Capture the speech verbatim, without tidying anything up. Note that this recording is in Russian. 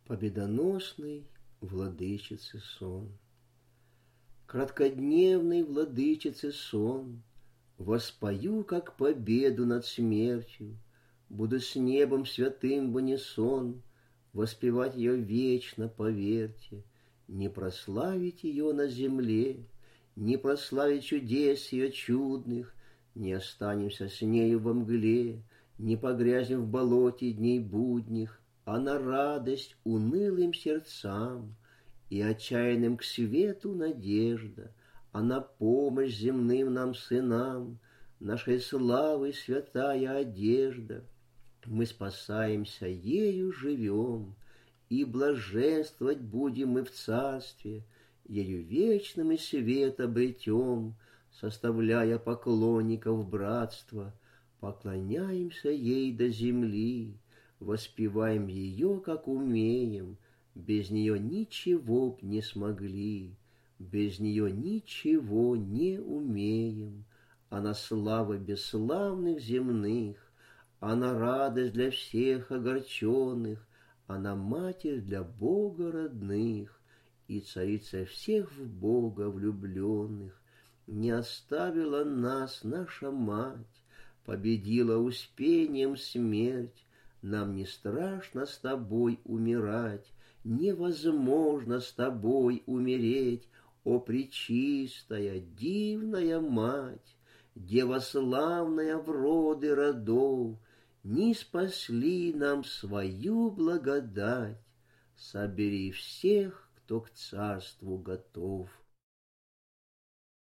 Победоносный владычицы сон. Краткодневный владычицы сон, воспою, как победу над смертью, буду с небом святым в унисон воспевать ее вечно, поверьте. Не прославить ее на земле, не прославить чудес ее чудных, не останемся с нею во мгле, не погрязнем в болоте дней будних, а на радость унылым сердцам и отчаянным к свету надежда, а на помощь земным нам сынам нашей славы святая одежда. Мы спасаемся, ею живем, и блаженствовать будем мы в царстве, ею вечным и свет обретем, составляя поклонников братства, поклоняемся ей до земли, воспеваем ее, как умеем, без нее ничего б не смогли, без нее ничего не умеем. Она слава бесславных земных, она радость для всех огорченных, она матерь для Бога родных и царица всех в Бога влюбленных. Не оставила нас наша мать, победила успением смерть. Нам не страшно с тобой умирать, невозможно с тобой умереть, о пречистая, дивная мать, дева славная в роды родов, не спасли нам свою благодать, собери всех, кто к царству готов.